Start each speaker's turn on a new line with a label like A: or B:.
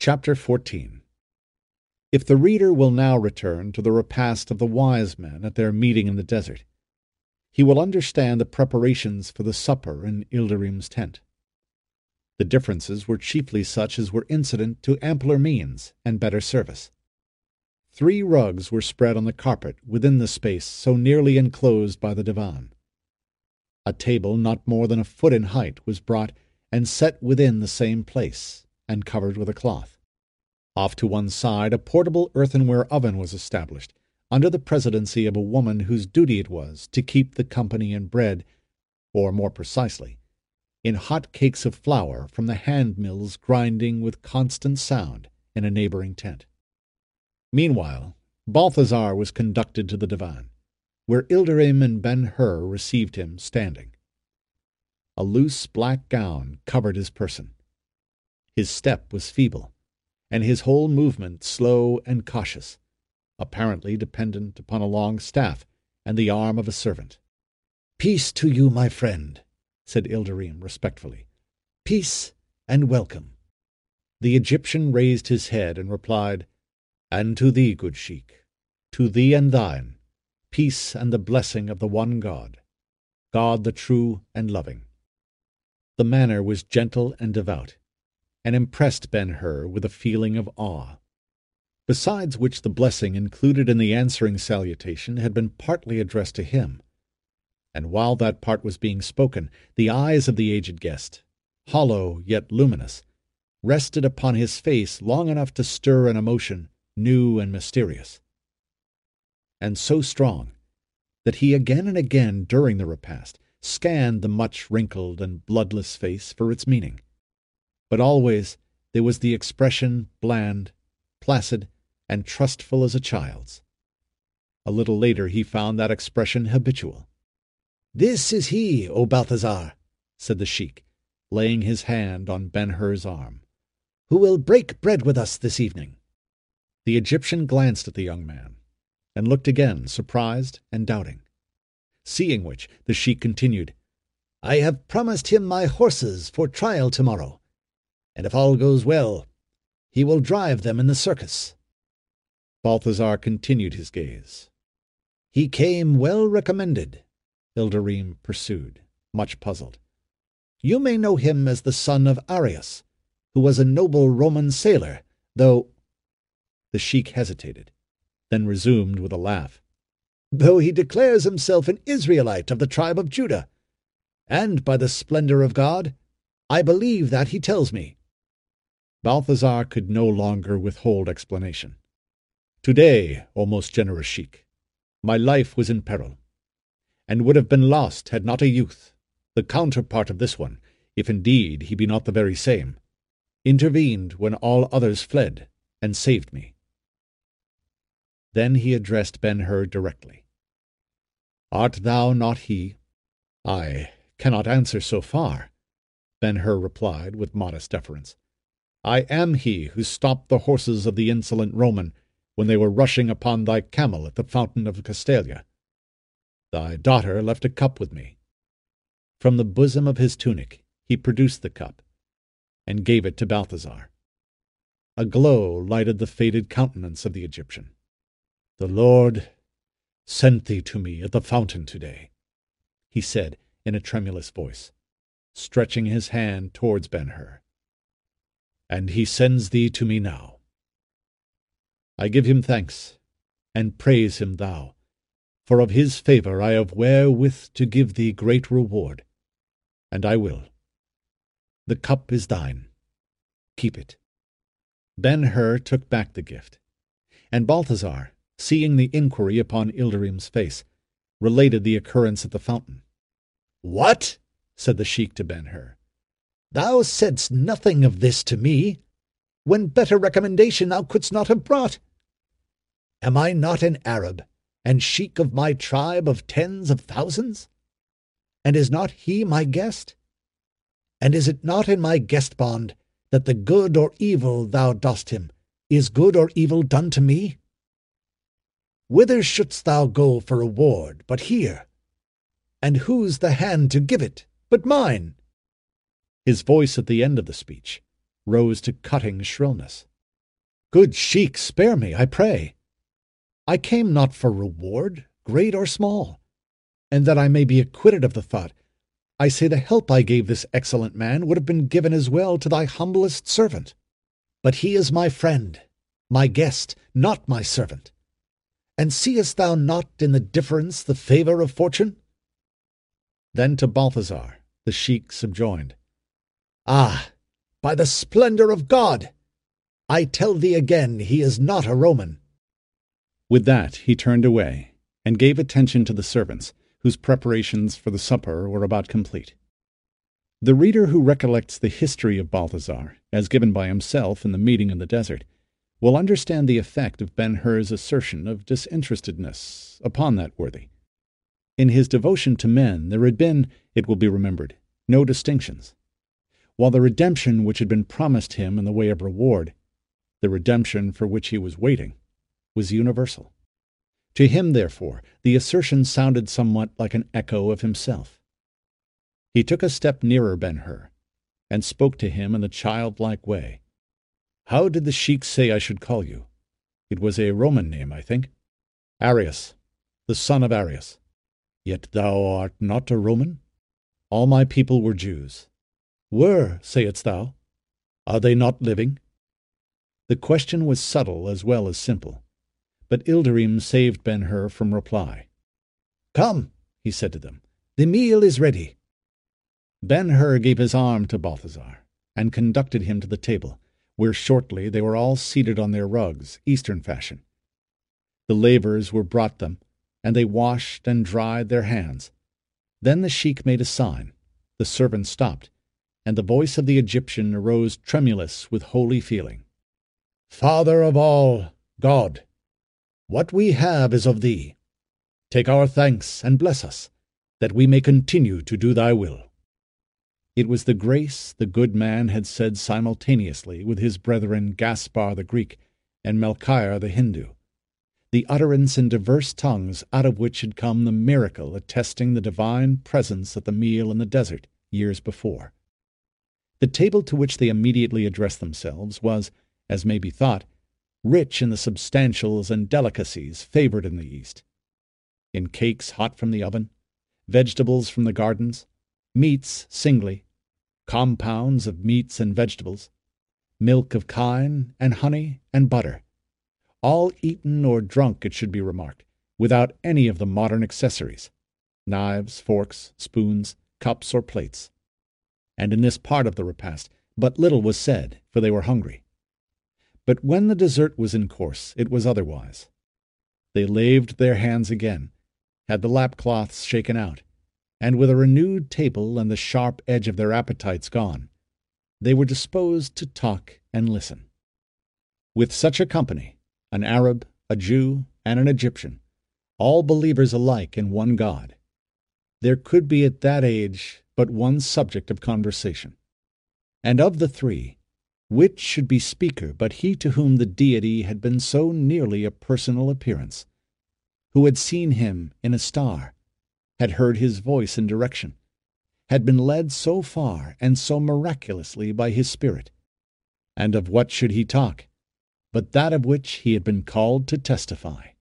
A: Chapter 14. If the reader will now return to the repast of the wise men at their meeting in the desert, he will understand the preparations for the supper in Ilderim's tent. The differences were chiefly such as were incident to ampler means and better service. 3 rugs were spread on the carpet within the space so nearly enclosed by the divan. A table not more than a foot in height was brought and set within the same place, and covered with a cloth. Off to one side a portable earthenware oven was established, under the presidency of a woman whose duty it was to keep the company in bread, or more precisely, in hot cakes of flour from the hand-mills grinding with constant sound in a neighboring tent. Meanwhile, Balthazar was conducted to the divan, where Ilderim and Ben-Hur received him standing. A loose black gown covered his person. His step was feeble, and his whole movement slow and cautious, apparently dependent upon a long staff and the arm of a servant. "Peace to you, my friend," said Ilderim respectfully. "Peace and welcome." The Egyptian raised his head and replied, "And to thee, good sheik, to thee and thine, peace and the blessing of the one God, God the true and loving." The manner was gentle and devout, and impressed Ben-Hur with a feeling of awe. Besides which the blessing included in the answering salutation had been partly addressed to him, and while that part was being spoken, the eyes of the aged guest, hollow yet luminous, rested upon his face long enough to stir an emotion new and mysterious, and so strong that he again and again during the repast scanned the much wrinkled and bloodless face for its meaning. But always there was the expression bland, placid, and trustful as a child's. A little later he found that expression habitual. "This is he, O Balthazar," said the sheik, laying his hand on Ben-Hur's arm, "who will break bread with us this evening." The Egyptian glanced at the young man, and looked again, surprised and doubting. Seeing which, the sheik continued, "I have promised him my horses for trial tomorrow, and if all goes well, he will drive them in the circus." Balthazar continued his gaze. "He came well recommended," Ilderim pursued, much puzzled. "You may know him as the son of Arius, who was a noble Roman sailor, though—" The sheik hesitated, then resumed with a laugh. "Though he declares himself an Israelite of the tribe of Judah, and by the splendor of God, I believe that he tells me." Balthazar could no longer withhold explanation. "Today, O most generous sheik, my life was in peril, and would have been lost had not a youth, the counterpart of this one, if indeed he be not the very same, intervened when all others fled, and saved me." Then he addressed Ben-Hur directly. "Art thou not he?" "I cannot answer so far," Ben-Hur replied with modest deference. "I am he who stopped the horses of the insolent Roman when they were rushing upon thy camel at the fountain of Castalia. Thy daughter left a cup with me." From the bosom of his tunic he produced the cup, and gave it to Balthazar. A glow lighted the faded countenance of the Egyptian. "The Lord sent thee to me at the fountain today," he said in a tremulous voice, stretching his hand towards Ben-Hur. "And he sends thee to me now. I give him thanks, and praise him thou, for of his favour I have wherewith to give thee great reward, and I will. The cup is thine. Keep it." Ben-Hur took back the gift, and Balthazar, seeing the inquiry upon Ilderim's face, related the occurrence at the fountain. "What?" said the sheik to Ben-Hur. "Thou saidst nothing of this to me, when better recommendation thou couldst not have brought. Am I not an Arab, and sheik of my tribe of tens of thousands? And is not he my guest? And is it not in my guest bond that the good or evil thou dost him is good or evil done to me? Whither shouldst thou go for reward but here? And whose the hand to give it but mine?" His voice at the end of the speech rose to cutting shrillness. Good sheik, spare me, I pray. I came not for reward, great or small, and that I may be acquitted of the thought, I say the help I gave this excellent man would have been given as well to thy humblest servant. But he is my friend, my guest, not my servant. And seest thou not in the difference the favour of fortune? Then to Balthazar the sheik subjoined, Ah, by the splendour of God! I tell thee again he is not a Roman. With that he turned away, and gave attention to the servants, whose preparations for the supper were about complete. The reader who recollects the history of Balthazar, as given by himself in the meeting in the desert, will understand the effect of Ben-Hur's assertion of disinterestedness upon that worthy. In his devotion to men there had been, it will be remembered, no distinctions, while the redemption which had been promised him in the way of reward, the redemption for which he was waiting, was universal. To him, therefore, the assertion sounded somewhat like an echo of himself. He took a step nearer Ben-Hur, and spoke to him in the childlike way. How did the sheik say I should call you? It was a Roman name, I think. Arius, the son of Arius. Yet thou art not a Roman? All my people were Jews. Were, sayest thou? Are they not living? The question was subtle as well as simple, but Ilderim saved Ben-Hur from reply. Come, he said to them, the meal is ready. Ben-Hur gave his arm to Balthazar, and conducted him to the table, where shortly they were all seated on their rugs, Eastern fashion. The lavers were brought them, and they washed and dried their hands. Then the sheik made a sign, the servant stopped, and the voice of the Egyptian arose tremulous with holy feeling. Father of all, God, what we have is of thee. Take our thanks and bless us, that we may continue to do thy will. It was the grace the good man had said simultaneously with his brethren Gaspar the Greek and Melchior the Hindu, the utterance in diverse tongues out of which had come the miracle attesting the divine presence at the meal in the desert years before. The table to which they immediately addressed themselves was, as may be thought, rich in the substantials and delicacies favoured in the East. In cakes hot from the oven, vegetables from the gardens, meats singly, compounds of meats and vegetables, milk of kine, and honey and butter, all eaten or drunk, it should be remarked, without any of the modern accessories, knives, forks, spoons, cups, or plates. And in this part of the repast but little was said, for they were hungry. But when the dessert was in course, it was otherwise. They laved their hands again, had the lapcloths shaken out, and with a renewed table and the sharp edge of their appetites gone, they were disposed to talk and listen. With such a company, an Arab, a Jew, and an Egyptian, all believers alike in one God, there could be at that age but one subject of conversation. And of the three, which should be speaker but he to whom the deity had been so nearly a personal appearance, who had seen him in a star, had heard his voice and direction, had been led so far and so miraculously by his spirit? And of what should he talk, but that of which he had been called to testify?